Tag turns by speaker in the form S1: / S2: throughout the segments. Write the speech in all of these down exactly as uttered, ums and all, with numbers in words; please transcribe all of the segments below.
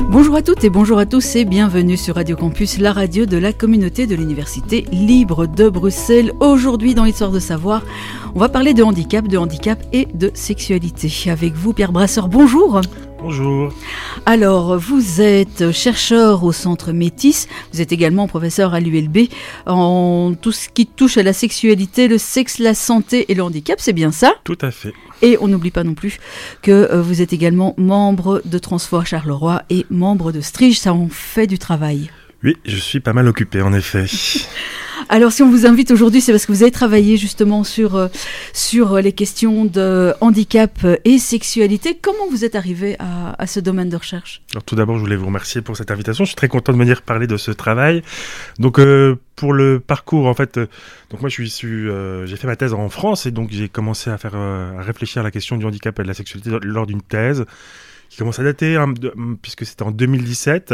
S1: Bonjour à toutes et bonjour à tous et bienvenue sur Radio Campus, la radio de la communauté de l'Université libre de Bruxelles. Aujourd'hui dans l'Histoire de savoir, on va parler de handicap, de handicap et de sexualité. Avec vous Pierre Brasseur, bonjour.
S2: Bonjour.
S1: Alors, vous êtes chercheur au Centre Métis, vous êtes également professeur à l'U L B en tout ce qui touche à la sexualité, le sexe, la santé et le handicap, c'est bien ça ?
S2: Tout à fait.
S1: Et on n'oublie pas non plus que euh, vous êtes également membre de Transfor Charleroi et membre de Strige, ça en fait du travail.
S2: Oui, je suis pas mal occupé en effet.
S1: Alors si on vous invite aujourd'hui, c'est parce que vous avez travaillé justement sur, euh, sur les questions de handicap et sexualité. Comment vous êtes arrivé à, à ce domaine de recherche ?
S2: Alors tout d'abord, je voulais vous remercier pour cette invitation. Je suis très content de venir parler de ce travail. Donc euh, pour le parcours, en fait, euh, donc moi je suis issu, euh, j'ai fait ma thèse en France et donc j'ai commencé à faire euh, à réfléchir à la question du handicap et de la sexualité lors d'une thèse qui commence à dater, hein, de, puisque c'était en deux mille dix-sept,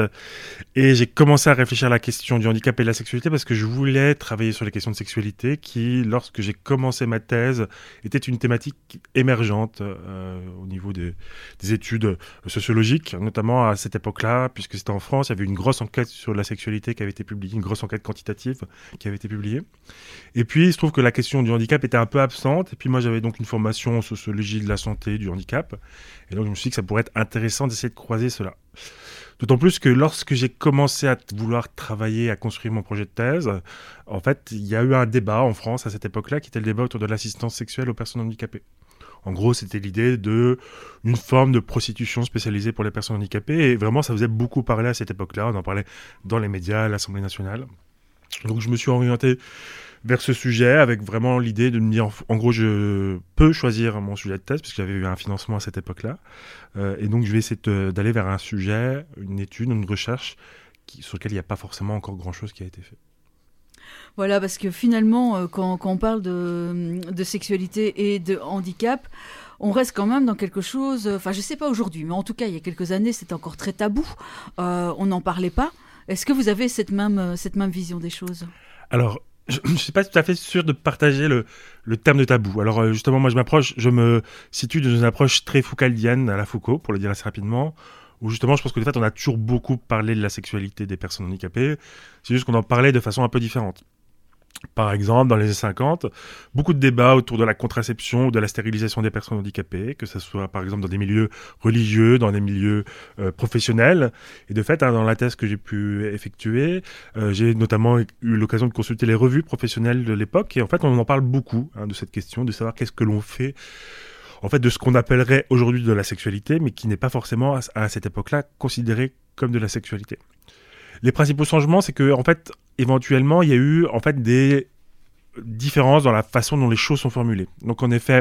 S2: et j'ai commencé à réfléchir à la question du handicap et de la sexualité parce que je voulais travailler sur les questions de sexualité qui, lorsque j'ai commencé ma thèse, était une thématique émergente euh, au niveau des, des études sociologiques, notamment à cette époque-là, puisque c'était en France, il y avait une grosse enquête sur la sexualité qui avait été publiée, une grosse enquête quantitative qui avait été publiée. Et puis, il se trouve que la question du handicap était un peu absente, et puis moi j'avais donc une formation en sociologie de la santé, du handicap, et donc je me suis dit que ça pourrait être intéressant d'essayer de croiser cela. D'autant plus que lorsque j'ai commencé à vouloir travailler, à construire mon projet de thèse, en fait, il y a eu un débat en France à cette époque-là qui était le débat autour de l'assistance sexuelle aux personnes handicapées. En gros, c'était l'idée d'une forme de prostitution spécialisée pour les personnes handicapées et vraiment, ça faisait beaucoup parler à cette époque-là. On en parlait dans les médias, à l'Assemblée nationale. Donc, je me suis orienté vers ce sujet avec vraiment l'idée de me dire, en gros, je peux choisir mon sujet de thèse parce que j'avais eu un financement à cette époque-là. Euh, et donc, je vais essayer de, d'aller vers un sujet, une étude, une recherche qui, sur lequel il n'y a pas forcément encore grand-chose qui a été fait.
S1: Voilà, parce que finalement, quand, quand on parle de, de sexualité et de handicap, on reste quand même dans quelque chose, enfin, je ne sais pas aujourd'hui, mais en tout cas, il y a quelques années, c'était encore très tabou. Euh, on n'en parlait pas. Est-ce que vous avez cette même, cette même vision des choses ?
S2: Alors, je ne suis pas tout à fait sûr de partager le, le terme de tabou. Alors justement, moi je m'approche, je me situe dans une approche très foucaldienne à la Foucault, pour le dire assez rapidement, où justement je pense que de fait on a toujours beaucoup parlé de la sexualité des personnes handicapées, c'est juste qu'on en parlait de façon un peu différente. Par exemple, dans les années cinquante, beaucoup de débats autour de la contraception ou de la stérilisation des personnes handicapées, que ce soit par exemple dans des milieux religieux, dans des milieux euh, professionnels. Et de fait, hein, dans la thèse que j'ai pu effectuer, euh, j'ai notamment eu l'occasion de consulter les revues professionnelles de l'époque. Et en fait, on en parle beaucoup hein, de cette question, de savoir qu'est-ce que l'on fait en fait, de ce qu'on appellerait aujourd'hui de la sexualité, mais qui n'est pas forcément à, à cette époque-là considéré comme de la sexualité. Les principaux changements, c'est que en fait, éventuellement, il y a eu en fait des différences dans la façon dont les choses sont formulées. Donc, en effet,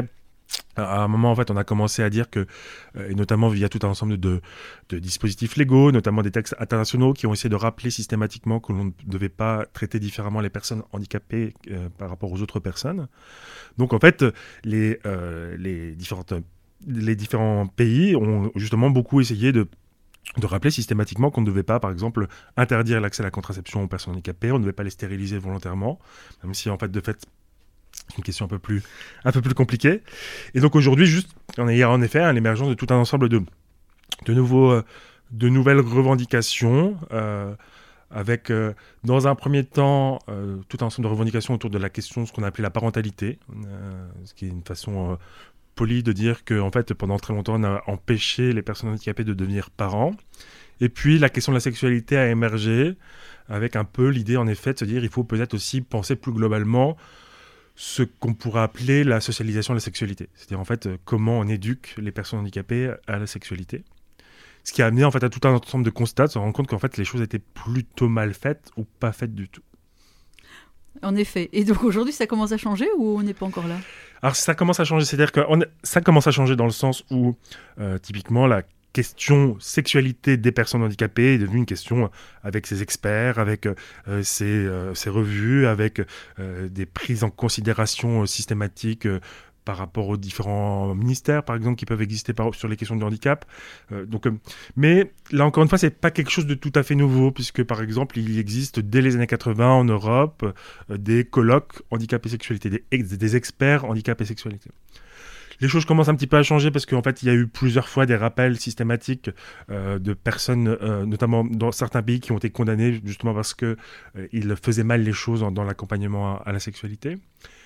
S2: à un moment, en fait, on a commencé à dire que, euh, et notamment via tout un ensemble de, de dispositifs légaux, notamment des textes internationaux qui ont essayé de rappeler systématiquement que l'on ne devait pas traiter différemment les personnes handicapées euh, par rapport aux autres personnes. Donc, en fait, les, euh, les, différentes, les différents pays ont justement beaucoup essayé de de rappeler systématiquement qu'on ne devait pas, par exemple, interdire l'accès à la contraception aux personnes handicapées, on ne devait pas les stériliser volontairement, même si, en fait, de fait, c'est une question un peu plus, un peu plus compliquée. Et donc, aujourd'hui, juste, on a en effet hein, l'émergence de tout un ensemble de, de, nouveaux, euh, de nouvelles revendications, euh, avec, euh, dans un premier temps, euh, tout un ensemble de revendications autour de la question de ce qu'on a appelé la parentalité, euh, ce qui est une façon... Euh, poli de dire que en fait pendant très longtemps on a empêché les personnes handicapées de devenir parents et puis la question de la sexualité a émergé avec un peu l'idée en effet de se dire il faut peut-être aussi penser plus globalement ce qu'on pourrait appeler la socialisation de la sexualité, c'est-à-dire en fait comment on éduque les personnes handicapées à la sexualité, ce qui a amené en fait à tout un ensemble de constats, de se rendre compte qu'en fait les choses étaient plutôt mal faites ou pas faites du tout.
S1: En effet. Et donc aujourd'hui, ça commence à changer ou on n'est pas encore là ?
S2: Alors ça commence à changer, c'est-à-dire que on, ça commence à changer dans le sens où euh, typiquement la question sexualité des personnes handicapées est devenue une question avec ses experts, avec euh, ses, euh, ses revues, avec euh, des prises en considération euh, systématiques euh, par rapport aux différents ministères, par exemple, qui peuvent exister par, sur les questions du handicap. Euh, donc, euh, mais là, encore une fois, c'est pas quelque chose de tout à fait nouveau, puisque, par exemple, il existe dès les années quatre-vingts en Europe euh, des colloques handicap et sexualité, des, ex, des experts handicap et sexualité. Les choses commencent un petit peu à changer parce qu'en fait, il y a eu plusieurs fois des rappels systématiques euh, de personnes, euh, notamment dans certains pays, qui ont été condamnées justement parce qu'ils euh, faisaient mal les choses dans, dans l'accompagnement à, à la sexualité.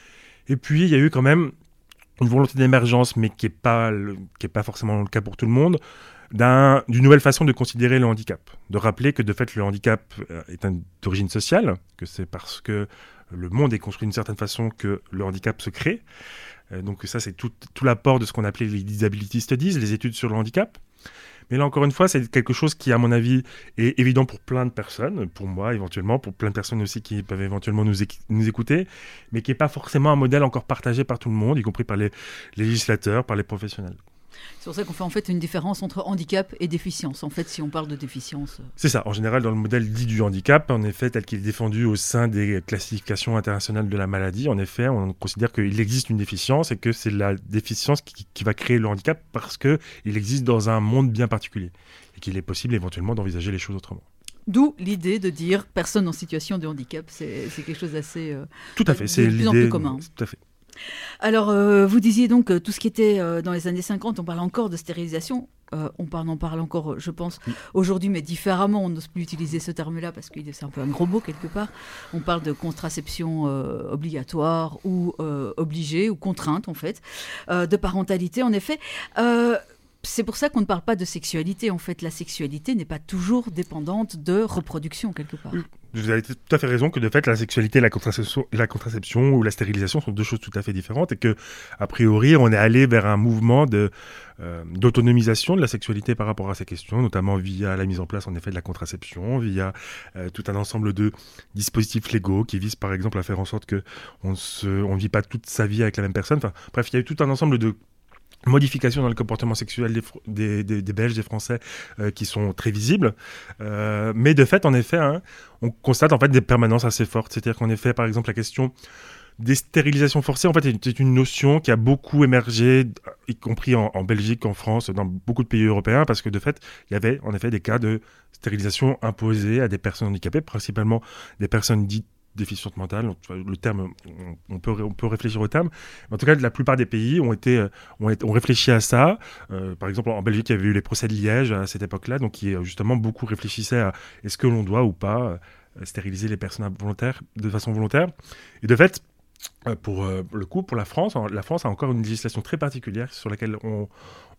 S2: Et puis, il y a eu quand même une volonté d'émergence, mais qui n'est pas, pas forcément le cas pour tout le monde, d'un, d'une nouvelle façon de considérer le handicap. De rappeler que de fait, le handicap est un, d'origine sociale, que c'est parce que le monde est construit d'une certaine façon que le handicap se crée. Donc ça, c'est tout, tout l'apport de ce qu'on appelait les disability studies, les études sur le handicap. Mais là, encore une fois, c'est quelque chose qui, à mon avis, est évident pour plein de personnes, pour moi éventuellement, pour plein de personnes aussi qui peuvent éventuellement nous, éc- nous écouter, mais qui n'est pas forcément un modèle encore partagé par tout le monde, y compris par les législateurs, par les professionnels.
S1: C'est pour ça qu'on fait en fait une différence entre handicap et déficience, en fait, si on parle de déficience.
S2: C'est ça. En général, dans le modèle dit du handicap, en effet, tel qu'il est défendu au sein des classifications internationales de la maladie, en effet, on considère qu'il existe une déficience et que c'est la déficience qui, qui va créer le handicap parce qu'il existe dans un monde bien particulier et qu'il est possible éventuellement d'envisager les choses autrement.
S1: D'où l'idée de dire personne en situation de handicap. C'est, c'est quelque chose d'assez... Euh,
S2: tout à fait. C'est
S1: de plus en plus commun.
S2: Tout à fait.
S1: Alors, euh, vous disiez donc euh, tout ce qui était euh, dans les années cinquante, on parle encore de stérilisation. Euh, on parle, on parle encore, je pense, oui. Aujourd'hui, mais différemment. On n'ose plus utiliser ce terme-là parce que c'est un peu un gros mot quelque part. On parle de contraception euh, obligatoire ou euh, obligée ou contrainte, en fait, euh, de parentalité, en effet. Euh, C'est pour ça qu'on ne parle pas de sexualité. En fait, la sexualité n'est pas toujours dépendante de reproduction, quelque part.
S2: Oui. Vous avez tout à fait raison que de fait, la sexualité et la contraception, la contraception ou la stérilisation sont deux choses tout à fait différentes et que, a priori, on est allé vers un mouvement de, euh, d'autonomisation de la sexualité par rapport à ces questions, notamment via la mise en place, en effet, de la contraception, via euh, tout un ensemble de dispositifs légaux qui visent, par exemple, à faire en sorte qu'on ne vit pas toute sa vie avec la même personne. Enfin, bref, il y a eu tout un ensemble de modifications dans le comportement sexuel des, des, des, des Belges, des Français, euh, qui sont très visibles. Euh, mais de fait, en effet, hein, on constate en fait des permanences assez fortes. C'est-à-dire qu'en effet, par exemple, la question des stérilisations forcées, en fait, c'est une notion qui a beaucoup émergé, y compris en, en Belgique, en France, dans beaucoup de pays européens, parce que de fait, il y avait en effet des cas de stérilisation imposée à des personnes handicapées, principalement des personnes dites déficiente mentale, le terme, on peut, on peut réfléchir au terme. En tout cas, la plupart des pays ont, été, ont, été, ont réfléchi à ça. Euh, par exemple, en Belgique, il y avait eu les procès de Liège à cette époque-là, donc qui justement beaucoup réfléchissaient à est-ce que l'on doit ou pas euh, stériliser les personnes volontaires, de façon volontaire. Et de fait, euh, pour euh, le coup, pour la France, la France a encore une législation très particulière sur laquelle on,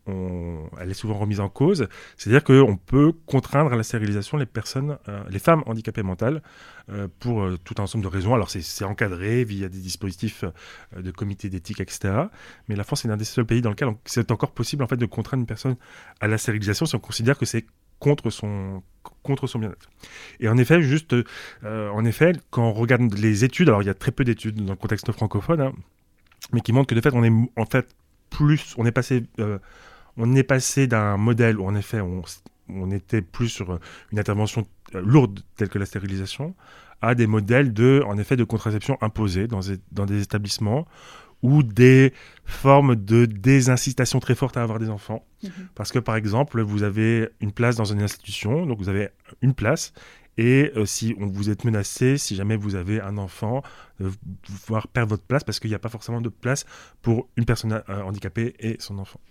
S2: On, elle est souvent remise en cause, c'est-à-dire qu'on peut contraindre à la stérilisation les personnes, euh, les femmes handicapées mentales euh, pour euh, tout un ensemble de raisons. Alors c'est, c'est encadré via des dispositifs euh, de comité d'éthique, et cetera. Mais la France est l'un des seuls pays dans lequel on, c'est encore possible en fait de contraindre une personne à la stérilisation si on considère que c'est contre son, contre son bien-être. Et en effet, juste, euh, en effet, quand on regarde les études, alors il y a très peu d'études dans le contexte francophone, hein, mais qui montrent que de fait on est en fait plus, on est passé euh, On est passé d'un modèle où, en effet, on, on était plus sur une intervention lourde telle que la stérilisation, à des modèles de, en effet, de contraception imposée dans, dans des établissements ou des formes de désincitation très fortes à avoir des enfants. Mmh. Parce que, par exemple, vous avez une place dans une institution, donc vous avez une place, et euh, si on, vous êtes menacé, si jamais vous avez un enfant, de euh, pouvoir perdre votre place parce qu'il n'y a pas forcément de place pour une personne euh, handicapée et son enfant.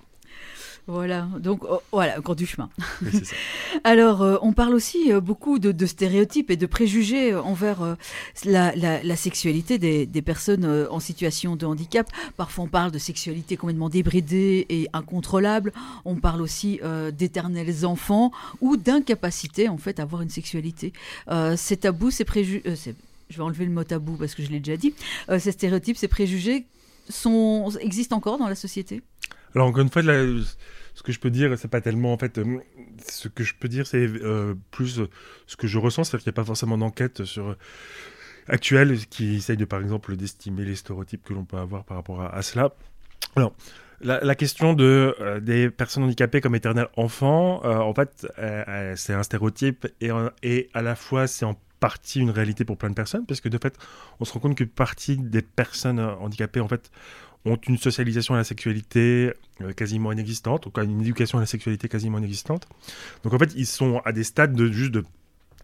S1: Voilà, donc oh, voilà, encore du chemin.
S2: Oui, c'est ça.
S1: Alors, euh, on parle aussi euh, beaucoup de, de stéréotypes et de préjugés euh, envers euh, la, la, la sexualité des, des personnes euh, en situation de handicap. Parfois, on parle de sexualité complètement débridée et incontrôlable. On parle aussi euh, d'éternels enfants ou d'incapacité, en fait, à avoir une sexualité. Euh, ces tabous, ces préjugés... Euh, c'est... Je vais enlever le mot tabou parce que je l'ai déjà dit. Euh, ces stéréotypes, ces préjugés sont... existent encore dans la société ?
S2: Alors, encore une fois, la... ce que je peux dire, c'est pas tellement, en fait, euh, ce que je peux dire, c'est euh, plus euh, ce que je ressens, c'est-à-dire qu'il n'y a pas forcément d'enquête sur, euh, actuelle qui essaye de, par exemple, d'estimer les stéréotypes que l'on peut avoir par rapport à, à cela. Alors, la, la question de, euh, des personnes handicapées comme éternels enfants, euh, en fait, euh, euh, c'est un stéréotype et, et à la fois, c'est en partie une réalité pour plein de personnes, parce que de fait, on se rend compte qu'une partie des personnes handicapées, en fait, ont une socialisation à la sexualité euh, quasiment inexistante, ou une éducation à la sexualité quasiment inexistante. Donc en fait, ils sont à des stades de juste de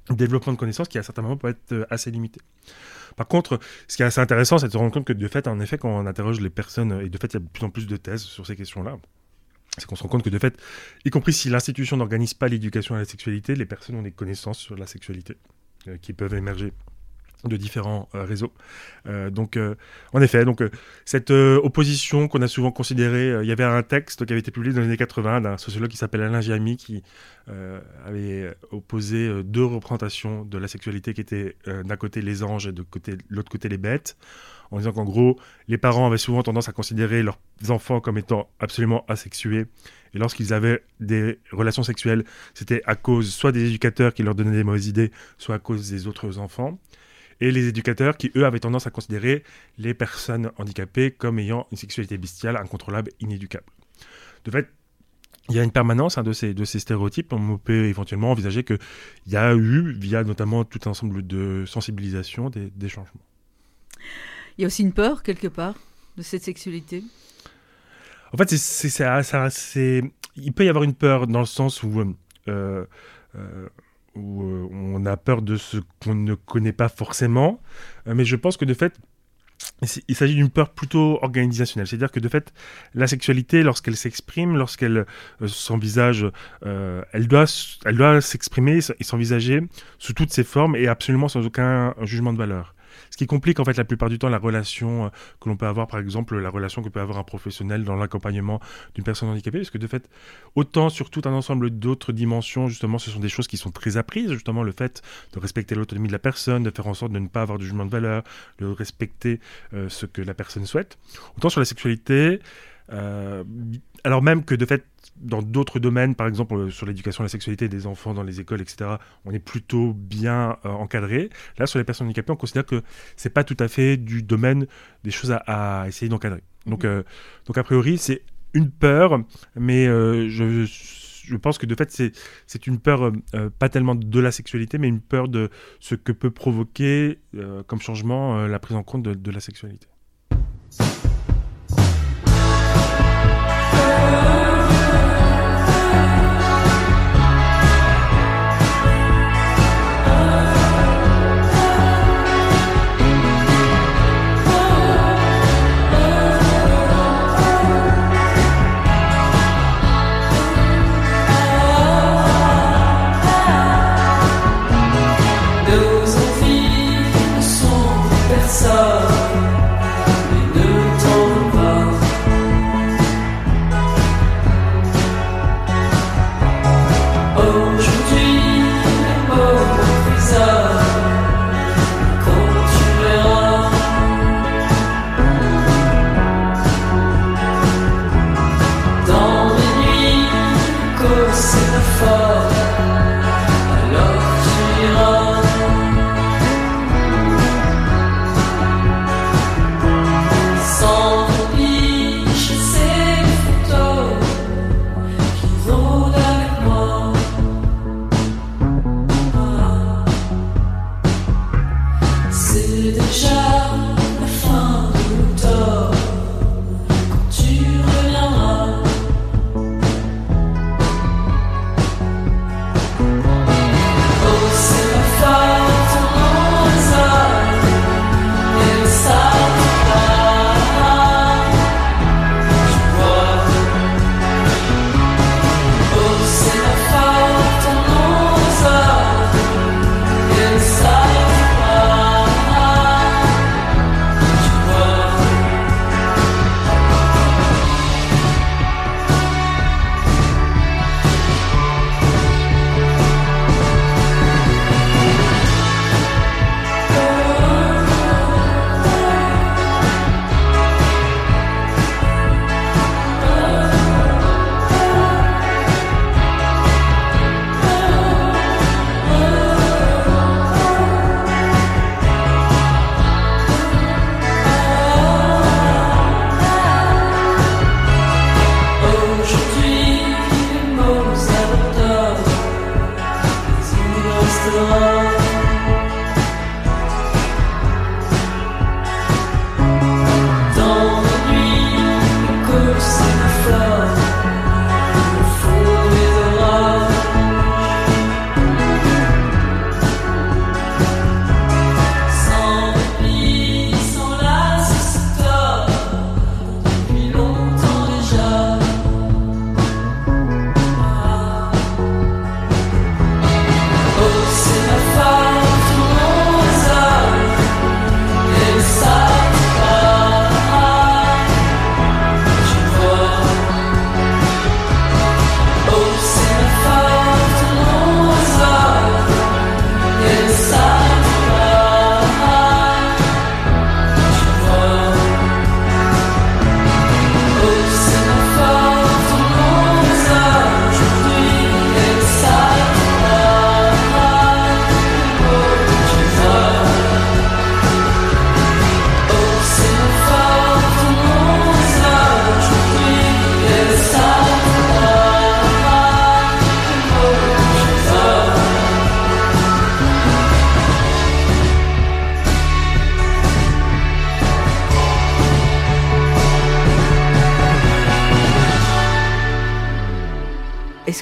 S2: développement de connaissances qui à certains moments peut être assez limité. Par contre, ce qui est assez intéressant, c'est de se rendre compte que de fait, en effet, quand on interroge les personnes, et de fait, il y a de plus en plus de thèses sur ces questions-là, c'est qu'on se rend compte que de fait, y compris si l'institution n'organise pas l'éducation à la sexualité, les personnes ont des connaissances sur la sexualité euh, qui peuvent émerger de différents euh, réseaux. Euh, donc, euh, en effet, donc, euh, cette euh, opposition qu'on a souvent considérée, euh, il y avait un texte qui avait été publié dans les années quatre-vingts d'un sociologue qui s'appelle Alain Giamy qui euh, avait opposé euh, deux représentations de la sexualité qui étaient euh, d'un côté les anges et de côté, l'autre côté les bêtes, en disant qu'en gros, les parents avaient souvent tendance à considérer leurs enfants comme étant absolument asexués. Et lorsqu'ils avaient des relations sexuelles, c'était à cause soit des éducateurs qui leur donnaient des mauvaises idées, soit à cause des autres enfants. Et les éducateurs qui, eux, avaient tendance à considérer les personnes handicapées comme ayant une sexualité bestiale, incontrôlable, inéducable. De fait, il y a une permanence hein, de, ces, de ces stéréotypes. On peut éventuellement envisager qu'il y a eu, via notamment tout un ensemble de sensibilisation, des, des changements.
S1: Il y a aussi une peur, quelque part, de cette sexualité.
S2: En fait, c'est, c'est, c'est, ça, c'est... il peut y avoir une peur dans le sens où... Euh, euh, où euh, on a peur de ce qu'on ne connaît pas forcément, euh, mais je pense que de fait, il s'agit d'une peur plutôt organisationnelle, c'est-à-dire que de fait, la sexualité, lorsqu'elle s'exprime, lorsqu'elle euh, s'envisage, euh, elle doit, elle doit s'exprimer et s'envisager sous toutes ses formes et absolument sans aucun jugement de valeur. Ce qui complique en fait la plupart du temps la relation que l'on peut avoir, par exemple la relation que peut avoir un professionnel dans l'accompagnement d'une personne handicapée, parce que de fait, autant sur tout un ensemble d'autres dimensions, justement, ce sont des choses qui sont très apprises, justement le fait de respecter l'autonomie de la personne, de faire en sorte de ne pas avoir de jugement de valeur, de respecter euh, ce que la personne souhaite. Autant sur la sexualité, euh, alors même que de fait, dans d'autres domaines, par exemple sur l'éducation à la sexualité des enfants dans les écoles, et cetera, on est plutôt bien euh, encadré. Là, sur les personnes handicapées, on considère que c'est pas tout à fait du domaine des choses à, à essayer d'encadrer. Donc, euh, donc a priori, c'est une peur, mais euh, je, je pense que de fait, c'est, c'est une peur euh, pas tellement de la sexualité, mais une peur de ce que peut provoquer euh, comme changement euh, la prise en compte de, de la sexualité.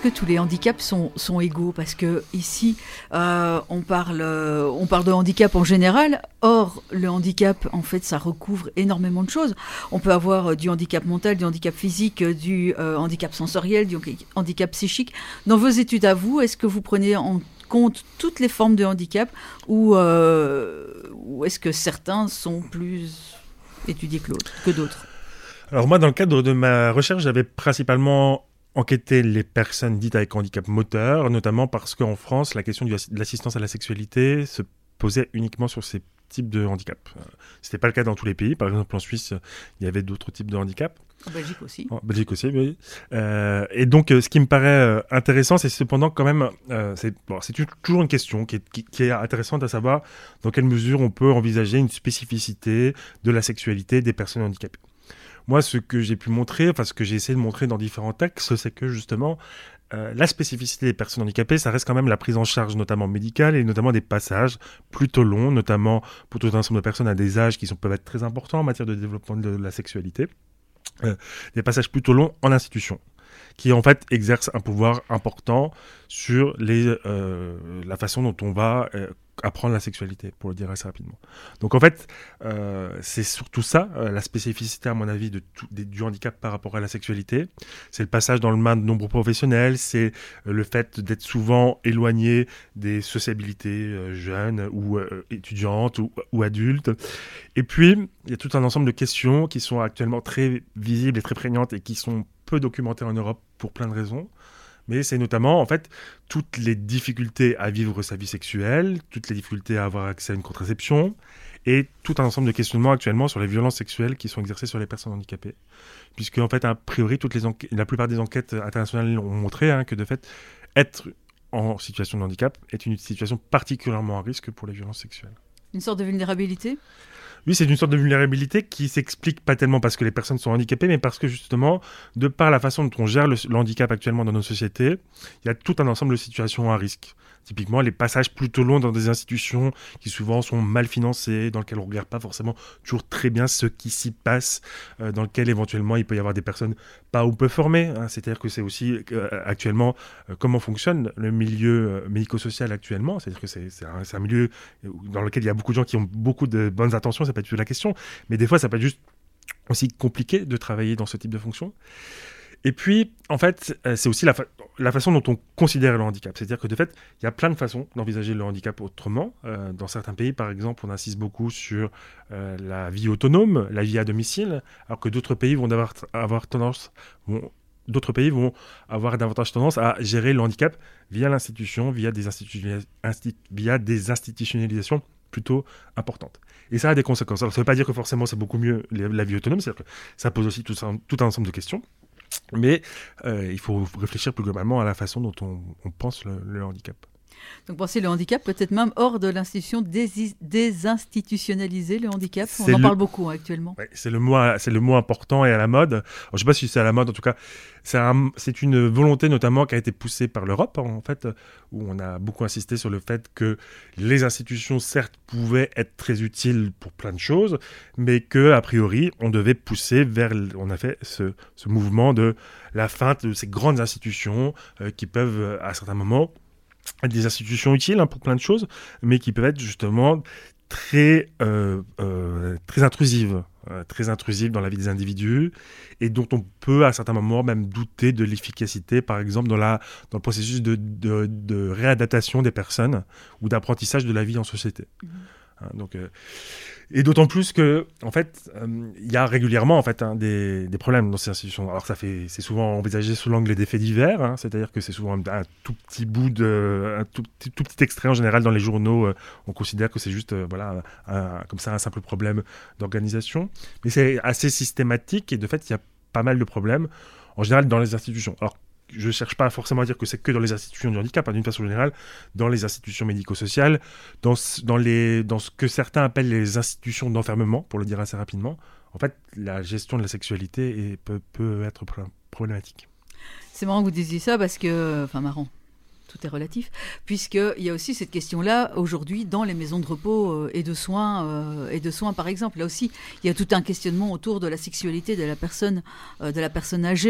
S1: que tous les handicaps sont, sont égaux? Parce que ici, euh, on parle, euh, on parle de handicap en général. Or, le handicap, en fait, ça recouvre énormément de choses. On peut avoir euh, du handicap mental, du handicap physique, euh, du euh, handicap sensoriel, du handicap psychique. Dans vos études à vous, est-ce que vous prenez en compte toutes les formes de handicap ou, euh, ou est-ce que certains sont plus étudiés que, l'autre, que d'autres?
S2: Alors moi, dans le cadre de ma recherche, j'avais principalement enquêté les personnes dites avec handicap moteur, notamment parce qu'en France, la question de l'assistance à la sexualité se posait uniquement sur ces types de handicap. Ce n'était pas le cas dans tous les pays. Par exemple, en Suisse, il y avait d'autres types de handicap.
S1: En Belgique aussi.
S2: En Belgique aussi, oui. Euh, et donc, euh, ce qui me paraît euh, intéressant, c'est cependant quand même, euh, c'est, bon, c'est toujours une question qui est, qui, qui est intéressante à savoir dans quelle mesure on peut envisager une spécificité de la sexualité des personnes handicapées. Moi, ce que j'ai pu montrer, enfin ce que j'ai essayé de montrer dans différents textes, c'est que justement, euh, la spécificité des personnes handicapées, ça reste quand même la prise en charge, notamment médicale, et notamment des passages plutôt longs, notamment pour tout un ensemble de personnes à des âges qui sont, peuvent être très importants en matière de développement de la sexualité. Euh, des passages plutôt longs en institution, qui en fait exercent un pouvoir important sur les, euh, la façon dont on va euh, apprendre la sexualité, pour le dire assez rapidement. Donc en fait, euh, c'est surtout ça, euh, la spécificité à mon avis de tout, de, du handicap par rapport à la sexualité. C'est le passage dans le bain de nombreux professionnels, c'est euh, le fait d'être souvent éloigné des sociabilités euh, jeunes ou euh, étudiantes ou, ou adultes. Et puis, il y a tout un ensemble de questions qui sont actuellement très visibles et très prégnantes et qui sont peu documentées en Europe pour plein de raisons. Mais c'est notamment, en fait, toutes les difficultés à vivre sa vie sexuelle, toutes les difficultés à avoir accès à une contraception, et tout un ensemble de questionnements actuellement sur les violences sexuelles qui sont exercées sur les personnes handicapées. Puisque, en fait, a priori, toutes les enquêtes, la plupart des enquêtes internationales ont montré hein, que, de fait, être en situation de handicap est une situation particulièrement à risque pour les violences sexuelles.
S1: Une sorte de vulnérabilité ?
S2: Oui, c'est une sorte de vulnérabilité qui s'explique pas tellement parce que les personnes sont handicapées, mais parce que justement, de par la façon dont on gère le, le handicap actuellement dans nos sociétés, il y a tout un ensemble de situations à risque. Typiquement, les passages plutôt longs dans des institutions qui souvent sont mal financées, dans lesquelles on ne regarde pas forcément toujours très bien ce qui s'y passe, euh, dans lesquelles éventuellement il peut y avoir des personnes pas ou peu formées. Hein. C'est-à-dire que c'est aussi euh, actuellement euh, comment fonctionne le milieu euh, médico-social actuellement. C'est-à-dire que c'est, c'est, un, c'est un milieu dans lequel il y a beaucoup de gens qui ont beaucoup de bonnes intentions, c'est pas du tout la question, mais des fois ça peut être juste aussi compliqué de travailler dans ce type de fonction. Et puis, en fait, euh, c'est aussi la, fa- la façon dont on considère le handicap. C'est-à-dire que, de fait, il y a plein de façons d'envisager le handicap autrement. Euh, dans certains pays, par exemple, on insiste beaucoup sur euh, la vie autonome, la vie à domicile, alors que d'autres pays vont avoir, avoir tendance... Vont, d'autres pays vont avoir davantage tendance à gérer le handicap via l'institution, via des, institu- insti- via des institutionnalisations plutôt importantes. Et ça a des conséquences. Alors, ça ne veut pas dire que forcément c'est beaucoup mieux la vie autonome, c'est-à-dire que ça pose aussi tout, ça, tout un ensemble de questions. Mais euh, il faut réfléchir plus globalement à la façon dont on, on pense le, le handicap.
S1: Donc penser le handicap peut-être même hors de l'institution, dés- désinstitutionnaliser le handicap. On
S2: C'est
S1: en
S2: le...
S1: parle beaucoup hein, actuellement.
S2: Ouais, c'est, le mot, c'est le mot important et à la mode. Alors, je ne sais pas si c'est à la mode, en tout cas, c'est, un, c'est une volonté notamment qui a été poussée par l'Europe, en fait, où on a beaucoup insisté sur le fait que les institutions, certes, pouvaient être très utiles pour plein de choses, mais qu'a priori, on devait pousser vers... On a fait ce, ce mouvement de la fin de ces grandes institutions euh, qui peuvent, à certains moments, des institutions utiles hein, pour plein de choses, mais qui peuvent être justement très, euh, euh, très intrusives, euh, très intrusives dans la vie des individus, et dont on peut à certains moments même douter de l'efficacité, par exemple dans, la, dans le processus de, de, de réadaptation des personnes ou d'apprentissage de la vie en société. Mmh. Hein, donc, euh, et d'autant plus que, en fait, il euh, y a régulièrement en fait hein, des, des problèmes dans ces institutions. Alors ça fait, c'est souvent envisagé sous l'angle des faits divers, hein, c'est-à-dire que c'est souvent un, un tout petit bout de, un tout, tout petit extrait en général dans les journaux. Euh, on considère que c'est juste, euh, voilà, un, un, comme ça un simple problème d'organisation, mais c'est assez systématique et de fait il y a pas mal de problèmes en général dans les institutions. Alors je ne cherche pas forcément à dire que c'est que dans les institutions du handicap, hein, d'une façon générale, dans les institutions médico-sociales, dans, dans, les, dans ce que certains appellent les institutions d'enfermement, pour le dire assez rapidement. En fait, la gestion de la sexualité est, peut, peut être problématique.
S1: C'est marrant que vous disiez ça parce que... Enfin, marrant. Tout est relatif, puisqu'il y a aussi cette question-là aujourd'hui dans les maisons de repos euh, et, de soins, euh, et de soins, par exemple. Là aussi, il y a tout un questionnement autour de la sexualité de la personne, euh, de la personne âgée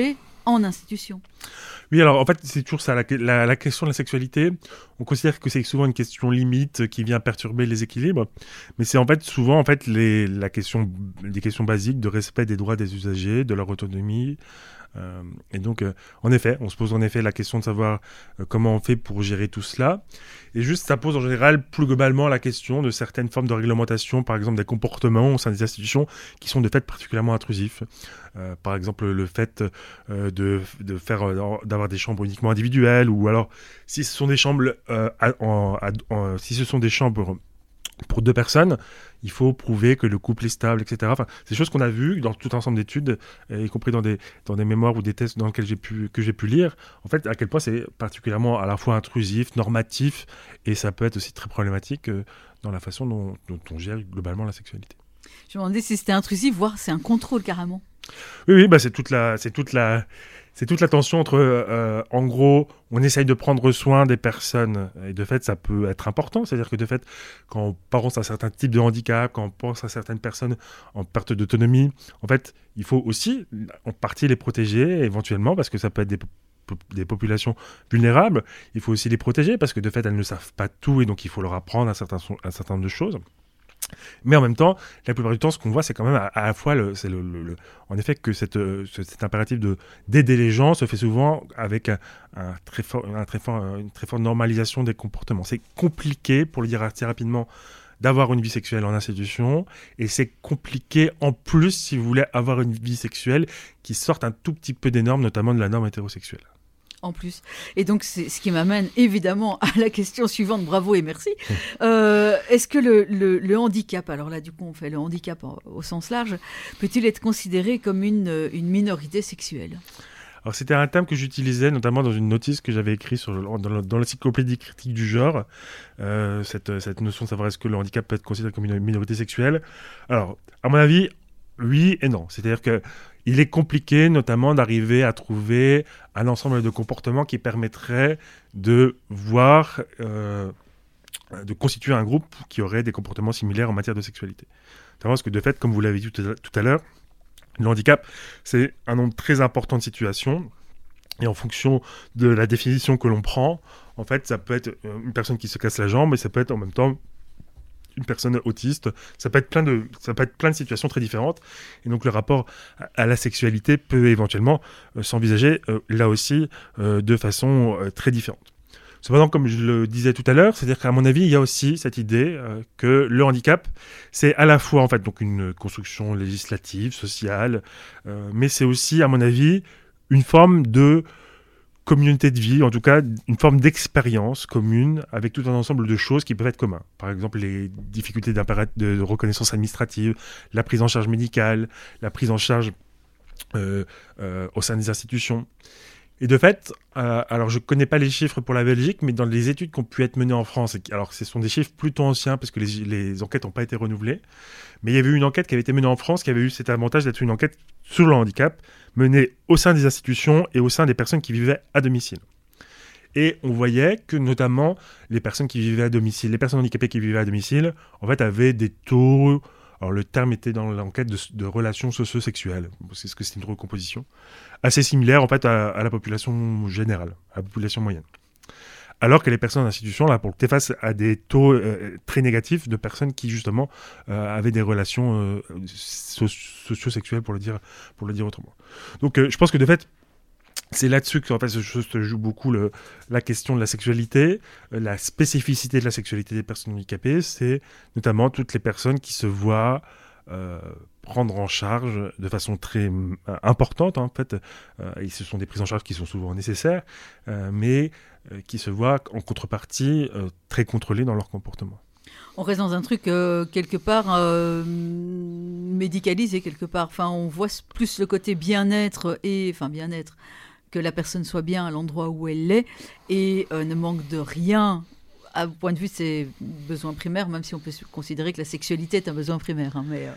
S1: en institution.
S2: Oui, alors en fait, c'est toujours ça, la, la, la question de la sexualité, on considère que c'est souvent une question limite qui vient perturber les équilibres, mais c'est en fait souvent en fait, les, la question, des questions basiques de respect des droits des usagers, de leur autonomie. Euh, et donc, euh, en effet, on se pose en effet la question de savoir euh, comment on fait pour gérer tout cela. Et juste, ça pose en général plus globalement la question de certaines formes de réglementation, par exemple des comportements au sein des institutions qui sont de fait particulièrement intrusifs. Euh, par exemple, le fait euh, de, de faire, euh, d'avoir des chambres uniquement individuelles, ou alors si ce sont des chambres, euh, en, en, en, si ce sont des chambres pour deux personnes, il faut prouver que le couple est stable, et cetera. Enfin, c'est des choses qu'on a vues dans tout un ensemble d'études, y compris dans des, dans des mémoires ou des tests dans lesquels j'ai pu, que j'ai pu lire. En fait, à quel point c'est particulièrement à la fois intrusif, normatif, et ça peut être aussi très problématique euh, dans la façon dont, dont on gère globalement la sexualité.
S1: Je me demandais si c'était intrusif, voire c'est un contrôle carrément.
S2: Oui, oui, bah c'est toute la, c'est toute la, c'est toute la tension entre, euh, en gros, on essaye de prendre soin des personnes, et de fait, ça peut être important. C'est-à-dire que de fait, quand on pense à certains types de handicap, quand on pense à certaines personnes en perte d'autonomie, en fait, il faut aussi, en partie, les protéger, éventuellement, parce que ça peut être des des populations vulnérables. Il faut aussi les protéger, parce que de fait, elles ne savent pas tout, et donc il faut leur apprendre un certain, un certain nombre de choses. Mais en même temps, la plupart du temps, ce qu'on voit, c'est quand même à, à la fois, le, c'est le, le, le, en effet, que cette, euh, cet impératif de, d'aider les gens se fait souvent avec un, un très fort, un très fort, une très forte normalisation des comportements. C'est compliqué, pour le dire assez rapidement, d'avoir une vie sexuelle en institution, et c'est compliqué en plus si vous voulez avoir une vie sexuelle qui sorte un tout petit peu des normes, notamment de la norme hétérosexuelle.
S1: En plus. Et donc, c'est ce qui m'amène évidemment à la question suivante, bravo et merci. Euh, est-ce que le, le, le handicap, alors là du coup on fait le handicap en, au sens large, peut-il être considéré comme une, une minorité sexuelle ?
S2: Alors c'était un terme que j'utilisais notamment dans une notice que j'avais écrite sur le, dans, dans l'encyclopédie critique du genre, euh, cette, cette notion de savoir est-ce que le handicap peut être considéré comme une minorité sexuelle. Alors, à mon avis, oui et non. C'est-à-dire que il est compliqué notamment d'arriver à trouver un ensemble de comportements qui permettraient de voir, euh, de constituer un groupe qui aurait des comportements similaires en matière de sexualité. Notamment parce que de fait, comme vous l'avez dit tout à l'heure, le handicap, c'est un nombre très important de situations. Et en fonction de la définition que l'on prend, en fait, ça peut être une personne qui se casse la jambe, mais ça peut être en même temps une personne autiste, ça peut être plein de, ça peut être plein de situations très différentes. Et donc le rapport à la sexualité peut éventuellement euh, s'envisager euh, là aussi euh, de façon euh, très différente. Cependant, comme je le disais tout à l'heure, c'est-à-dire qu'à mon avis, il y a aussi cette idée euh, que le handicap, c'est à la fois en fait donc une construction législative, sociale, euh, mais c'est aussi, à mon avis, une forme de communauté de vie, en tout cas une forme d'expérience commune avec tout un ensemble de choses qui peuvent être communs. Par exemple, les difficultés de reconnaissance administrative, la prise en charge médicale, la prise en charge euh, euh, au sein des institutions. Et de fait, euh, alors je ne connais pas les chiffres pour la Belgique, mais dans les études qui ont pu être menées en France, alors ce sont des chiffres plutôt anciens parce que les, les enquêtes n'ont pas été renouvelées, mais il y avait eu une enquête qui avait été menée en France qui avait eu cet avantage d'être une enquête sur le handicap, menée au sein des institutions et au sein des personnes qui vivaient à domicile. Et on voyait que notamment les personnes qui vivaient à domicile, les personnes handicapées qui vivaient à domicile, en fait avaient des taux... Alors le terme était dans l'enquête de, de relations socio-sexuelles, c'est ce que c'est une recomposition, assez similaire en fait à, à la population générale, à la population moyenne. Alors que les personnes en institution, là, pour le face à des taux euh, très négatifs de personnes qui justement euh, avaient des relations euh, so- socio-sexuelles, pour le dire, pour le dire autrement. Donc euh, je pense que de fait, c'est là-dessus que en fait, se joue beaucoup le, la question de la sexualité, euh, la spécificité de la sexualité des personnes handicapées, c'est notamment toutes les personnes qui se voient euh, prendre en charge de façon très euh, importante, hein, en fait, euh, et ce sont des prises en charge qui sont souvent nécessaires, euh, mais euh, qui se voient en contrepartie euh, très contrôlées dans leur comportement.
S1: On reste dans un truc euh, quelque part euh, médicalisé quelque part. Enfin, on voit plus le côté bien-être et enfin bien-être. Que la personne soit bien à l'endroit où elle est et euh, ne manque de rien à point de vue de ses besoins primaires, même si on peut considérer que la sexualité est un besoin primaire. Hein, mais, euh...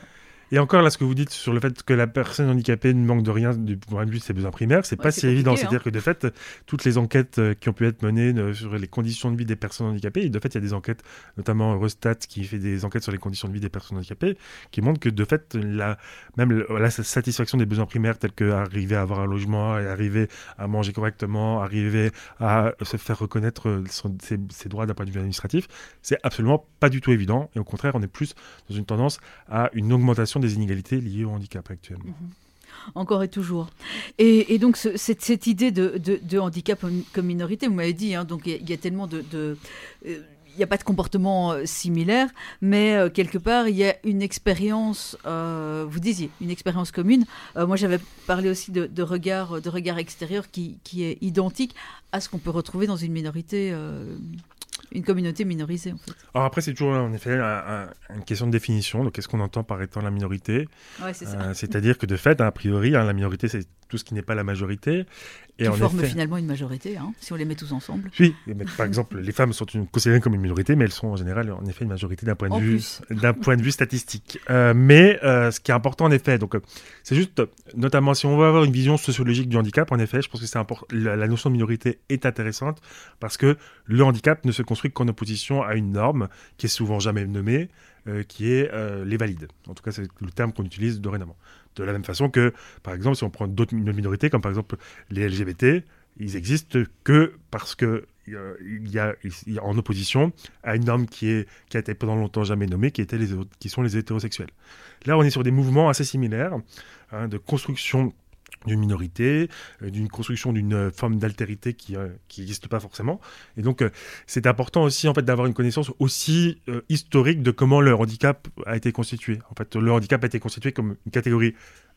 S2: Et encore là, ce que vous dites sur le fait que la personne handicapée ne manque de rien du point de vue de ses besoins primaires, c'est
S1: Ouais,
S2: pas
S1: c'est
S2: si évident.
S1: compliqué,
S2: C'est-à-dire que de fait, toutes les enquêtes euh, qui ont pu être menées euh, sur les conditions de vie des personnes handicapées, et de fait, il y a des enquêtes, notamment Eurostat qui fait des enquêtes sur les conditions de vie des personnes handicapées, qui montrent que de fait, la, même le- la satisfaction des besoins primaires, tels que arriver à avoir un logement, arriver à manger correctement, arriver à se faire reconnaître euh, son- ses, ses droits d'un point de vue administratif, c'est absolument pas du tout évident. Et au contraire, on est plus dans une tendance à une augmentation des inégalités liées au handicap actuellement.
S1: Mhm. Encore et toujours. Et, et donc, ce- cette, cette idée de, de- de handicap comme- comme minorité, vous m'avez dit, hein, donc il y, a- il y a tellement de... de euh, il n'y a pas de comportement euh, similaire, mais euh, quelque part, il y a une expérience, euh, vous disiez, une expérience commune. Euh, moi, j'avais parlé aussi de, de regard, de regard extérieur qui, qui est identique à ce qu'on peut retrouver dans une minorité, euh, une communauté minorisée, en fait.
S2: Alors après, c'est toujours en effet un- un- une question de définition. Donc, qu'est-ce qu'on entend par étant la minorité?
S1: Ouais, c'est ça.
S2: Euh, C'est-à-dire que de fait, a priori, hein, la minorité, c'est tout ce qui n'est pas la majorité. Et
S1: Qui
S2: en
S1: forme
S2: effet,
S1: finalement une majorité, hein, si on les met tous ensemble.
S2: oui, mais par exemple, les femmes sont une- considérées comme une minorité, mais elles sont en général, en effet, une majorité d'un point de
S1: En
S2: vue,
S1: plus.
S2: d'un point de vue statistique. Euh, mais euh, ce qui est important, en effet, donc euh, c'est juste, euh, notamment si on veut avoir une vision sociologique du handicap, en effet, je pense que c'est important. La, la notion de minorité est intéressante parce que le handicap ne se construit qu'en opposition à une norme qui est souvent jamais nommée, euh, qui est euh, les valides. En tout cas, c'est le terme qu'on utilise dorénavant. De la même façon que, par exemple, si on prend d'autres min- minorités, comme par exemple les L G B T, ils existent que parce que euh, il y a, il y a en opposition à une norme qui est qui a été pendant longtemps jamais nommée, qui étaient les autres- qui sont les hétérosexuels. Là, on est sur des mouvements assez similaires, hein, de construction d'une minorité, euh, d'une construction d'une euh, forme d'altérité qui euh, qui n'existe pas forcément. Et donc, euh, c'est important aussi en fait d'avoir une connaissance aussi euh, historique de comment le handicap a été constitué. En fait, le handicap a été constitué comme une catégorie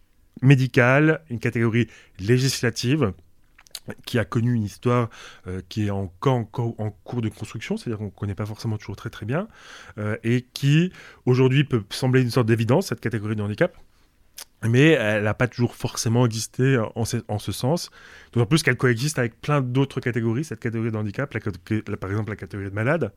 S2: médicale, une catégorie législative qui a connu une histoire euh, qui est encore, encore en cours de construction, c'est-à-dire qu'on ne connaît pas forcément toujours très très bien, euh, et qui aujourd'hui peut sembler une sorte d'évidence, cette catégorie de handicap, mais elle n'a pas toujours forcément existé en ce, en ce sens, d'autant plus qu'elle coexiste avec plein d'autres catégories, cette catégorie de handicap, la, la, par exemple la catégorie de malade.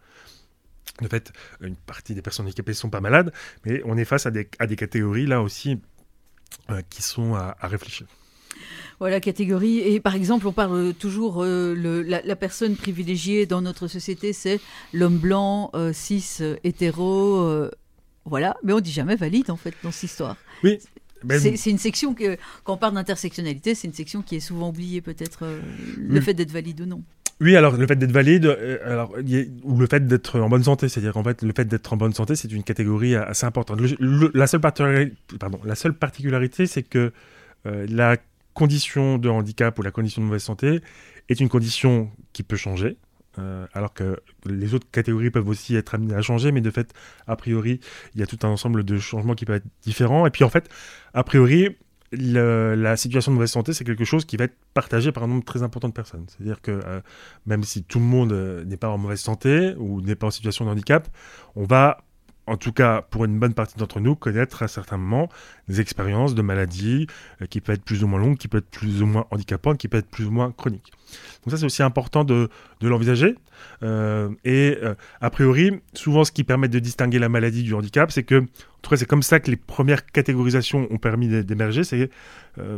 S2: De fait, une partie des personnes handicapées ne sont pas malades, mais on est face à des, à des catégories là aussi euh, qui sont à, à réfléchir.
S1: Voilà, catégorie. Et par exemple, on parle toujours, euh, le, la, la personne privilégiée dans notre société, c'est l'homme blanc, euh, cis, euh, hétéro, euh, voilà. Mais on dit jamais valide, en fait, dans cette histoire.
S2: Oui. Ben,
S1: c'est, c'est une section que, quand on parle d'intersectionnalité, c'est une section qui est souvent oubliée, peut-être, euh, le
S2: oui.
S1: fait d'être valide ou non.
S2: Oui, alors le fait d'être valide, euh, alors, y a, ou le fait d'être en bonne santé, c'est-à-dire qu'en fait, le fait d'être en bonne santé, c'est une catégorie assez importante. Le, le, la, seule pardon, la seule particularité, c'est que euh, la condition de handicap ou la condition de mauvaise santé est une condition qui peut changer, euh, alors que les autres catégories peuvent aussi être amenées à changer, mais de fait, a priori, il y a tout un ensemble de changements qui peuvent être différents. Et puis en fait, a priori, le, la situation de mauvaise santé, c'est quelque chose qui va être partagé par un nombre très important de personnes. C'est-à-dire que euh, même si tout le monde euh, n'est pas en mauvaise santé ou n'est pas en situation de handicap, on va, en tout cas pour une bonne partie d'entre nous, connaître à certains moments des expériences de maladies euh, qui peuvent être plus ou moins longues, qui peuvent être plus ou moins handicapantes, qui peuvent être plus ou moins chroniques. Donc ça, c'est aussi important de, de l'envisager. Euh, et euh, a priori, souvent, ce qui permet de distinguer la maladie du handicap, c'est que, en tout cas, c'est comme ça que les premières catégorisations ont permis d'émerger, c'est euh,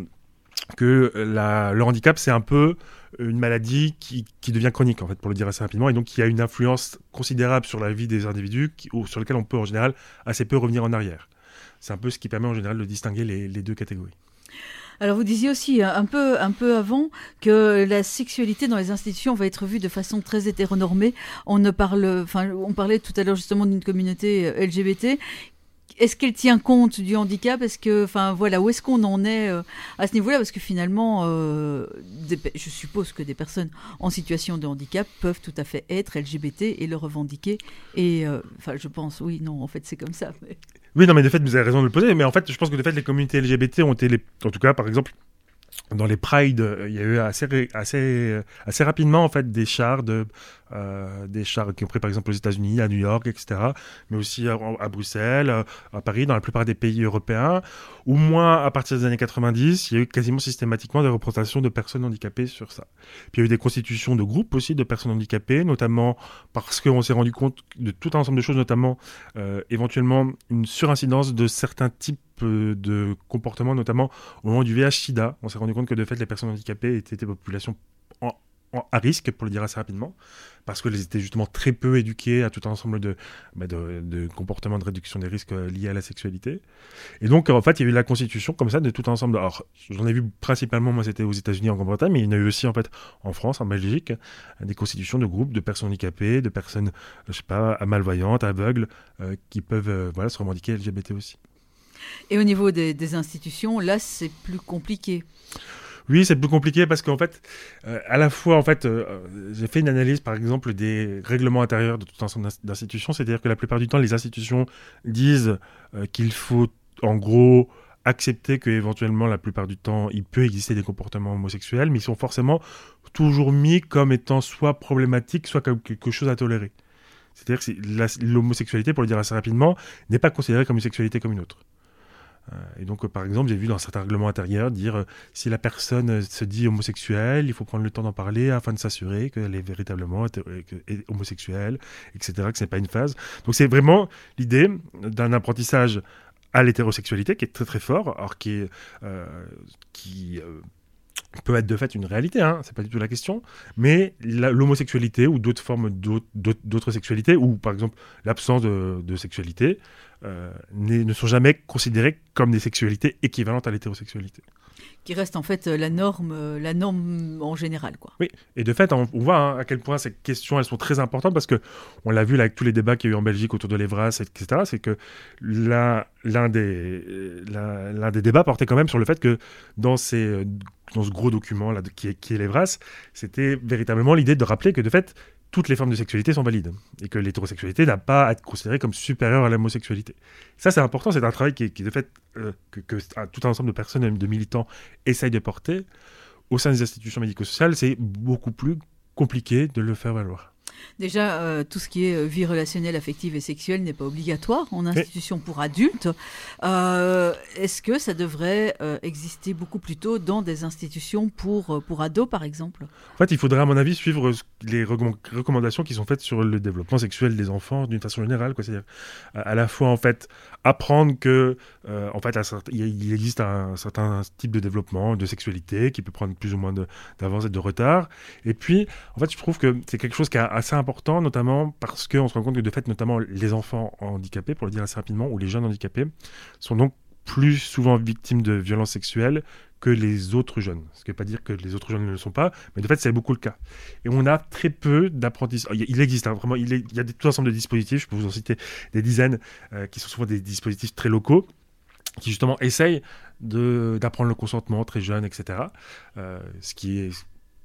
S2: que la, le handicap, c'est un peu une maladie qui, qui devient chronique, en fait, pour le dire assez rapidement, et donc qui a une influence considérable sur la vie des individus, qui, ou sur lequel on peut, en général, assez peu revenir en arrière. C'est un peu ce qui permet, en général, de distinguer les, les deux catégories.
S1: Alors vous disiez aussi un peu, un peu avant que la sexualité dans les institutions va être vue de façon très hétéronormée. On ne parle, enfin, on parlait tout à l'heure justement d'une communauté L G B T. Est-ce qu'elle tient compte du handicap ? Est-ce que, enfin, voilà, où est-ce qu'on en est euh, à ce niveau-là ? Parce que finalement, euh, des, je suppose que des personnes en situation de handicap peuvent tout à fait être L G B T et le revendiquer. Et, euh, enfin, je pense, oui, non, en fait, c'est comme ça. Mais...
S2: Oui, non, mais de fait, vous avez raison de le poser. Mais en fait, je pense que de fait, les communautés L G B T ont été, les... en tout cas, par exemple, dans les prides, euh, il y a eu assez, assez, euh, assez rapidement en fait des chars de, euh, des chars qui ont pris par exemple aux États-Unis, à New York, et cetera, mais aussi à, à Bruxelles, à Paris, dans la plupart des pays européens. Au moins à partir des années quatre-vingt-dix, il y a eu quasiment systématiquement des représentations de personnes handicapées sur ça. Puis il y a eu des constitutions de groupes aussi de personnes handicapées, notamment parce qu'on s'est rendu compte de tout un ensemble de choses, notamment euh, éventuellement une surincidence de certains types euh, de comportements, notamment au moment du V I H sida. On s'est rendu compte que de fait, les personnes handicapées étaient des populations en, en, à risque, pour le dire assez rapidement, parce qu'elles étaient justement très peu éduquées à tout un ensemble de, bah, de, de comportements de réduction des risques euh, liés à la sexualité. Et donc, en fait, il y a eu la constitution comme ça de tout un ensemble. Alors, j'en ai vu principalement, moi, c'était aux États-Unis, en Grande-Bretagne, mais il y en a eu aussi, en fait, en France, en Belgique, des constitutions de groupes de personnes handicapées, de personnes, je sais pas, malvoyantes, aveugles, euh, qui peuvent euh, voilà, se revendiquer L G B T aussi.
S1: Et au niveau des, des institutions, là, c'est plus compliqué.
S2: Oui, c'est plus compliqué parce qu'en fait, euh, à la fois, en fait, euh, j'ai fait une analyse, par exemple, des règlements intérieurs de tout un ensemble d'institutions. C'est-à-dire que la plupart du temps, les institutions disent euh, qu'il faut, en gros, accepter qu'éventuellement, la plupart du temps, il peut exister des comportements homosexuels, mais ils sont forcément toujours mis comme étant soit problématiques, soit comme quelque chose à tolérer. C'est-à-dire que la, l'homosexualité, pour le dire assez rapidement, n'est pas considérée comme une sexualité comme une autre. Et donc, euh, par exemple, j'ai vu dans certains règlements intérieurs dire euh, si la personne euh, se dit homosexuelle, il faut prendre le temps d'en parler afin de s'assurer qu'elle est véritablement hétéro- est homosexuelle, et cetera, que ce n'est pas une phase. Donc, c'est vraiment l'idée d'un apprentissage à l'hétérosexualité qui est très très fort, alors qui, est, euh, qui euh, peut être de fait une réalité, hein, c'est pas du tout la question, mais la, l'homosexualité ou d'autres formes d'autres, d'autres, d'autres sexualités, ou par exemple l'absence de, de sexualité, euh, ne sont jamais considérées comme des sexualités équivalentes à l'hétérosexualité.
S1: Qui reste en fait la norme, la norme en général, quoi.
S2: Oui, et de fait, on, on voit hein, à quel point ces questions, elles sont très importantes, parce qu'on l'a vu là, avec tous les débats qu'il y a eu en Belgique autour de l'Evras, et cetera, c'est que là, l'un, des, l'un, l'un des débats portait quand même sur le fait que dans, ces, dans ce gros document là, de, qui, est, qui est l'Evras, c'était véritablement l'idée de rappeler que de fait, toutes les formes de sexualité sont valides et que l'hétérosexualité n'a pas à être considérée comme supérieure à l'homosexualité. Ça, c'est important, c'est un travail qui, qui de fait, euh, que, que tout un ensemble de personnes, de militants, essayent de porter. Au sein des institutions médico-sociales, c'est beaucoup plus compliqué de le faire valoir.
S1: Déjà, euh, tout ce qui est vie relationnelle, affective et sexuelle n'est pas obligatoire en institution pour adultes. Euh, est-ce que ça devrait euh, exister beaucoup plus tôt dans des institutions pour, pour ados, par exemple ?
S2: En fait, il faudrait, à mon avis, suivre les recomm- recommandations qui sont faites sur le développement sexuel des enfants d'une façon générale, quoi. C'est-à-dire, à, à la fois, en fait, apprendre que, euh, en fait, certain, il existe un certain type de développement de sexualité qui peut prendre plus ou moins de, d'avance et de retard. Et puis, en fait, je trouve que c'est quelque chose qui est assez important, notamment parce qu'on se rend compte que, de fait, notamment les enfants handicapés, pour le dire assez rapidement, ou les jeunes handicapés, sont donc plus souvent victimes de violences sexuelles que les autres jeunes. Ce qui ne veut pas dire que les autres jeunes ne le sont pas, mais de fait, c'est beaucoup le cas. Et on a très peu d'apprentissage. Il existe, hein, vraiment, il, est, il y a des, tout un ensemble de dispositifs, je peux vous en citer des dizaines, euh, qui sont souvent des dispositifs très locaux, qui justement essayent de, d'apprendre le consentement très jeune, et cetera. Euh, ce qui est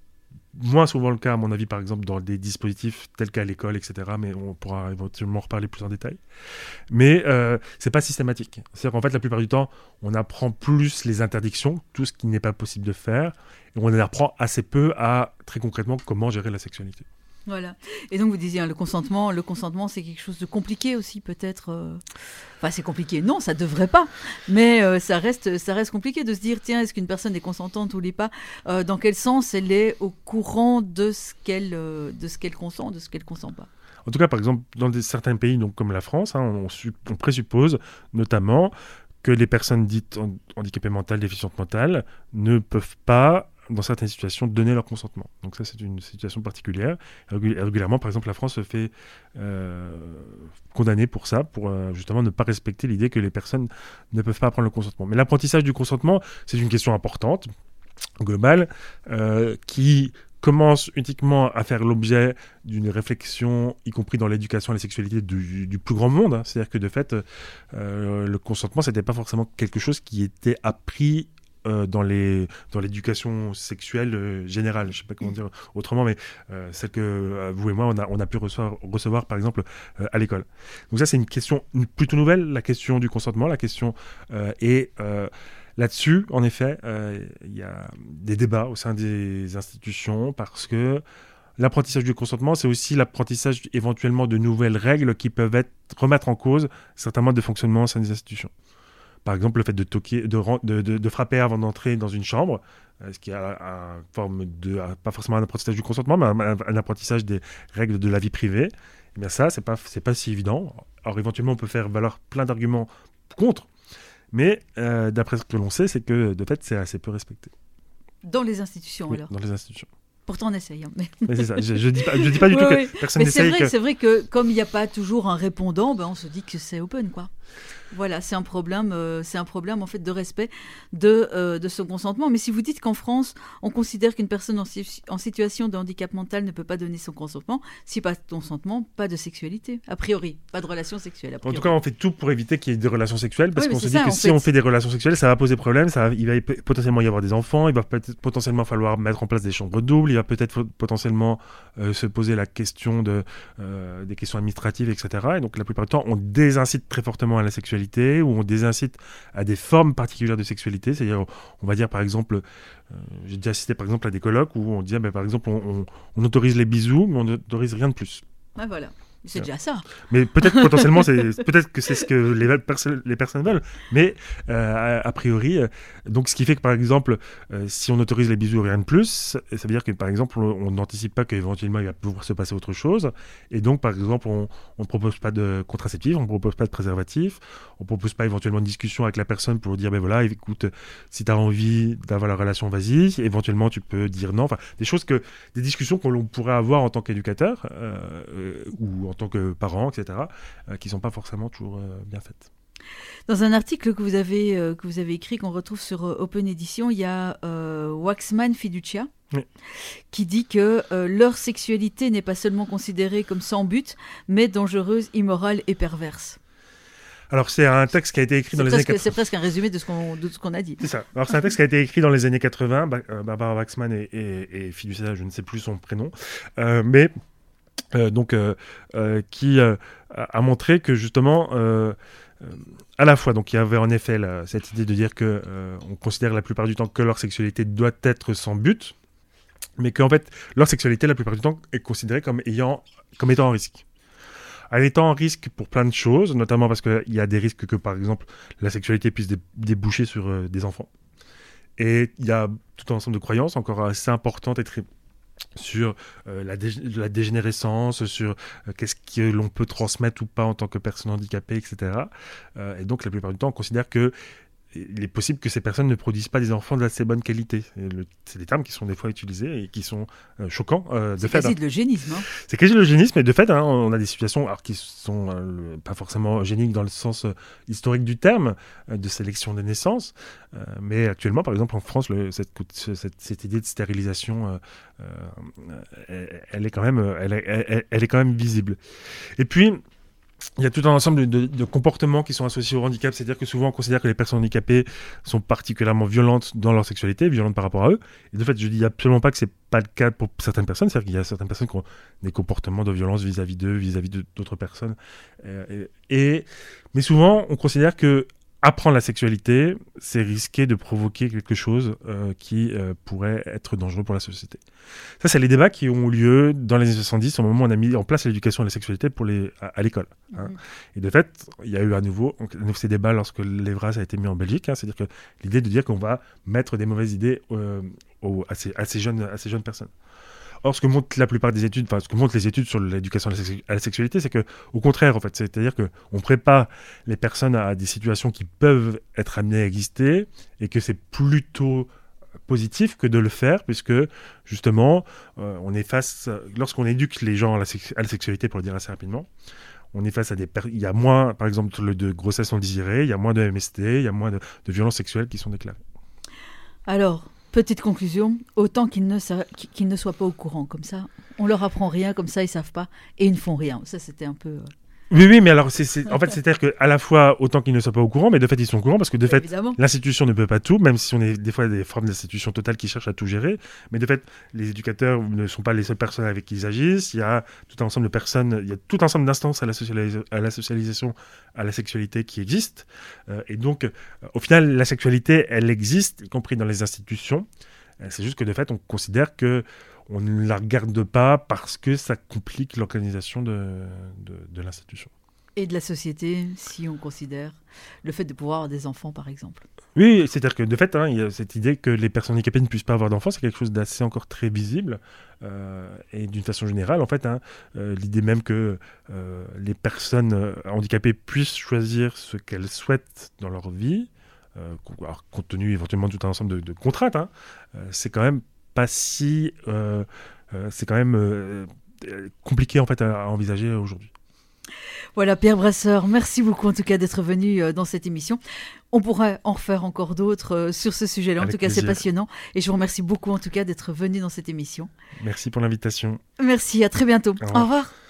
S2: moins souvent le cas, à mon avis, par exemple, dans des dispositifs tels qu'à l'école, et cetera, mais on pourra éventuellement en reparler plus en détail. Mais euh, c'est pas systématique. C'est-à-dire qu'en fait, la plupart du temps, on apprend plus les interdictions, tout ce qui n'est pas possible de faire, et on apprend assez peu à, très concrètement, comment gérer la sexualité.
S1: Voilà. Et donc vous disiez hein, le consentement, le consentement c'est quelque chose de compliqué aussi peut-être. Euh... Enfin c'est compliqué, non ça devrait pas, mais euh, ça reste ça reste compliqué de se dire tiens est-ce qu'une personne est consentante ou pas, euh, dans quel sens elle est au courant de ce qu'elle euh, de ce qu'elle consent, de ce qu'elle consent pas.
S2: En tout cas par exemple dans des, certains pays donc comme la France, hein, on, on présuppose notamment que les personnes dites handicapées mentales, déficientes mentales ne peuvent pas dans certaines situations, donner leur consentement. Donc ça, c'est une situation particulière. Régulièrement, par exemple, la France se fait euh, condamner pour ça, pour euh, justement ne pas respecter l'idée que les personnes ne peuvent pas prendre le consentement. Mais l'apprentissage du consentement, c'est une question importante, globale, euh, qui commence uniquement à faire l'objet d'une réflexion, y compris dans l'éducation à la sexualité du, du plus grand monde. Hein. C'est-à-dire que de fait, euh, le consentement, c'était pas forcément quelque chose qui était appris Euh, dans, les, dans l'éducation sexuelle euh, générale, je ne sais pas comment dire autrement, mais euh, celle que euh, vous et moi, on a, on a pu recevoir, recevoir par exemple, euh, à l'école. Donc ça, c'est une question plutôt nouvelle, la question du consentement, la question... Euh, et euh, là-dessus, en effet, il euh, y a des débats au sein des institutions, parce que l'apprentissage du consentement, c'est aussi l'apprentissage éventuellement de nouvelles règles qui peuvent être, remettre en cause certains modes de fonctionnement au sein des institutions. Par exemple, le fait de, toquer, de, de, de, de frapper avant d'entrer dans une chambre, euh, ce qui a une forme de, pas forcément un apprentissage du consentement, mais un, un apprentissage des règles de la vie privée. Eh bien ça, c'est pas, c'est pas si évident. Alors éventuellement, on peut faire valoir plein d'arguments contre, Mais euh, d'après ce que l'on sait, c'est que de fait, c'est assez peu respecté.
S1: Dans les institutions,
S2: Oui,
S1: alors.
S2: dans les institutions.
S1: Pourtant, on essaye. Hein, mais...
S2: Mais c'est ça. Je, je dis pas, je dis pas du
S1: oui,
S2: tout
S1: oui.
S2: que personne
S1: mais
S2: n'essaye.
S1: C'est vrai,
S2: que...
S1: c'est vrai que comme il n'y a pas toujours un répondant, ben, on se dit que c'est open, quoi. Voilà, c'est un problème, euh, c'est un problème en fait de respect de, euh, de son consentement. Mais si vous dites qu'en France, on considère qu'une personne en, si- en situation de handicap mental ne peut pas donner son consentement, si pas de consentement, pas de sexualité, a priori, pas de relation sexuelle. A
S2: En
S1: priori.
S2: tout cas, on fait tout pour éviter qu'il y ait des relations sexuelles, parce
S1: Oui, mais
S2: qu'on se
S1: c'est
S2: dit
S1: ça,
S2: que
S1: en
S2: si
S1: fait.
S2: on fait des relations sexuelles, ça va poser problème, ça va, il va y- potentiellement y avoir des enfants, il va peut-être potentiellement falloir mettre en place des chambres doubles, il va peut-être faut- potentiellement euh, se poser la question de, euh, des questions administratives, et cetera. Et donc la plupart du temps, on désincite très fortement à la sexualité, ou on désincite à des formes particulières de sexualité, c'est-à-dire, on va dire par exemple, euh, j'ai déjà assisté par exemple à des colloques où on dit, ben, par exemple, on, on, on autorise les bisous, mais on n'autorise rien de plus.
S1: Ah, voilà. C'est déjà ça.
S2: Mais peut-être potentiellement, c'est, peut-être que c'est ce que les, perso- les personnes veulent. Mais euh, a, a priori, euh, donc ce qui fait que par exemple, euh, si on autorise les bisous rien de plus, ça veut dire que par exemple, on n'anticipe pas qu'éventuellement il va pouvoir se passer autre chose. Et donc par exemple, on ne propose pas de contraceptif, on ne propose pas de préservatif, on ne propose pas éventuellement une discussion avec la personne pour dire, ben voilà, écoute, si tu as envie d'avoir la relation, vas-y. Éventuellement, tu peux dire non. Enfin, des choses que, des discussions que l'on pourrait avoir en tant qu'éducateur euh, ou en tant que parents, et cetera, euh, qui ne sont pas forcément toujours euh, bien faites.
S1: Dans un article que vous avez, euh, que vous avez écrit, qu'on retrouve sur euh, Open Edition, il y a euh, Waxman Fiducia
S2: oui.
S1: qui dit que euh, leur sexualité n'est pas seulement considérée comme sans but, mais dangereuse, immorale et perverse.
S2: Alors, c'est un texte qui a été écrit
S1: c'est
S2: dans les
S1: presque,
S2: années quatre-vingts.
S1: C'est presque un résumé de ce qu'on, de ce qu'on a dit.
S2: C'est ça. Alors, c'est un texte qui a été écrit dans les années quatre-vingts. Bah, euh, Barbara Waxman et, et, et Fiducia, je ne sais plus son prénom. Euh, mais Euh, donc, euh, euh, qui euh, a montré que justement, euh, euh, à la fois, donc il y avait en effet là, cette idée de dire que euh, on considère la plupart du temps que leur sexualité doit être sans but, mais qu'en fait leur sexualité la plupart du temps est considérée comme ayant, comme étant en risque. Elle étant en risque pour plein de choses, notamment parce qu'il y a des risques que par exemple la sexualité puisse dé- déboucher sur euh, des enfants. Et il y a tout un ensemble de croyances encore assez importantes et très sur euh, la, dé- la dégénérescence, sur euh, qu'est-ce que l'on peut transmettre ou pas en tant que personne handicapée, et cetera. Euh, et donc, la plupart du temps, on considère que il est possible que ces personnes ne produisent pas des enfants d'assez bonne qualité. Et le, c'est des termes qui sont des fois utilisés et qui sont euh, choquants. Euh, de
S1: c'est
S2: fait,
S1: quasi
S2: hein.
S1: de l'eugénisme. Hein.
S2: C'est quasi de l'eugénisme, et de fait, hein, on a des situations alors, qui sont euh, pas forcément eugéniques dans le sens euh, historique du terme, euh, de sélection des naissances. Euh, mais actuellement, par exemple, en France, le, cette, cette, cette idée de stérilisation, euh, euh, elle, elle, est quand même, elle, elle, elle est quand même visible. Et puis, il y a tout un ensemble de, de, de comportements qui sont associés au handicap, c'est-à-dire que souvent on considère que les personnes handicapées sont particulièrement violentes dans leur sexualité, violentes par rapport à eux. Et de fait, je dis absolument pas que c'est pas le cas pour certaines personnes, c'est-à-dire qu'il y a certaines personnes qui ont des comportements de violence vis-à-vis d'eux, vis-à-vis de, d'autres personnes. Euh, et, et, mais souvent, on considère que apprendre la sexualité, c'est risquer de provoquer quelque chose euh, qui euh, pourrait être dangereux pour la société. Ça, c'est les débats qui ont eu lieu dans les années soixante-dix, au moment où on a mis en place l'éducation à la sexualité pour les, à, à l'école. Hein. Mmh. Et de fait, il y a eu à nouveau, à nouveau ces débats lorsque l'Evras a été mis en Belgique, hein, c'est-à-dire que l'idée de dire qu'on va mettre des mauvaises idées euh, aux, à, ces, à, ces jeunes, à ces jeunes personnes. Or, ce que montrent la plupart des études, enfin, ce que montrent les études sur l'éducation à la sexualité, c'est que, au contraire, en fait, c'est-à-dire que on prépare les personnes à des situations qui peuvent être amenées à exister, et que c'est plutôt positif que de le faire, puisque justement, euh, on est face, lorsqu'on éduque les gens à la, sex- à la sexualité, pour le dire assez rapidement, on est face à des, per- il y a moins, par exemple, de grossesse non désirée, il y a moins de M S T, il y a moins de, de violences sexuelles qui sont déclarées.
S1: Alors. Petite conclusion, autant qu'ils ne, sa... qu'ils ne soient pas au courant, comme ça, on leur apprend rien, comme ça ils savent pas, et ils ne font rien. Ça, c'était un peu...
S2: Oui, oui, mais alors, c'est, c'est, en fait, c'est-à-dire qu'à la fois, autant qu'ils ne soient pas au courant, mais de fait, ils sont au courant, parce que de fait, évidemment, l'institution ne peut pas tout, même si on est des fois des formes d'institutions totales qui cherchent à tout gérer, mais de fait, les éducateurs ne sont pas les seules personnes avec qui ils agissent, il y a tout un ensemble de personnes, il y a tout un ensemble d'instances à la, socialis- à la socialisation, à la sexualité qui existent, euh, et donc, euh, au final, la sexualité, elle existe, y compris dans les institutions, euh, c'est juste que de fait, on considère que on ne la regarde pas parce que ça complique l'organisation de, de, de l'institution.
S1: Et de la société, si on considère le fait de pouvoir avoir des enfants, par exemple.
S2: Oui, c'est-à-dire que de fait, hein, il y a cette idée que les personnes handicapées ne puissent pas avoir d'enfants, c'est quelque chose d'assez encore très visible. Euh, et d'une façon générale, en fait, hein, euh, l'idée même que euh, les personnes handicapées puissent choisir ce qu'elles souhaitent dans leur vie, euh, alors, compte tenu éventuellement de tout un ensemble de, de contraintes, hein, euh, c'est quand même pas si, euh, euh, c'est quand même euh, compliqué en fait à, à envisager aujourd'hui.
S1: Voilà, Pierre Brasseur, merci beaucoup en tout cas d'être venu euh, dans cette émission. On pourrait en refaire encore d'autres euh, sur ce sujet-là. En
S2: Avec
S1: tout cas,
S2: plaisir.
S1: c'est passionnant. Et je vous remercie beaucoup en tout cas d'être venu dans cette émission.
S2: Merci pour l'invitation.
S1: Merci, à très bientôt.
S2: Au revoir.
S1: Au revoir.